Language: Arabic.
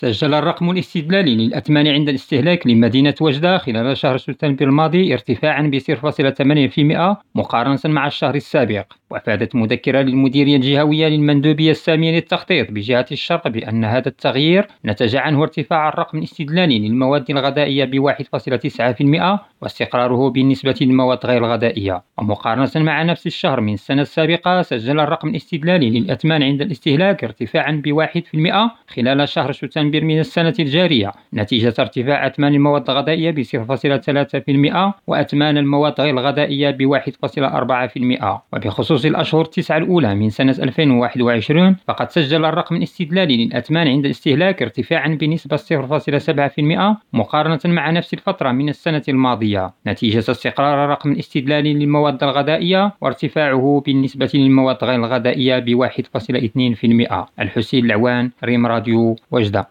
سجل الرقم الاستدلالي للأثمان عند الاستهلاك لمدينة وجدة خلال شهر سبتمبر الماضي ارتفاعا ب 0.8% مقارنة مع الشهر السابق. وأفادت مذكرة للمديرية الجهوية للمندوبية السامية للتخطيط بجهة الشرق بأن هذا التغيير نتج عنه ارتفاع الرقم الاستدلالي للمواد الغذائية ب 1.9% واستقراره بالنسبة للمواد غير الغذائية. ومقارنة مع نفس الشهر من السنة السابقة سجل الرقم الاستدلالي للأثمان عند الاستهلاك ارتفاعا ب1% خلال شهر سبتمبر من السنة الجارية نتيجة ارتفاع أثمان المواد الغذائية ب 0.3% وأثمان المواد غير الغذائية ب 1.4%. وبخصوص الأشهر التسعة الأولى من سنة 2021 فقد سجل الرقم الاستدلالي للأثمان عند الاستهلاك ارتفاعا بنسبة 0.7% مقارنة مع نفس الفترة من السنة الماضية نتيجة استقرار الرقم الاستدلالي للمواد الغذائية وارتفاعه بالنسبة للمواد غير الغذائية ب 1.2%. الحسين العوان، ريم راديو، وجدة.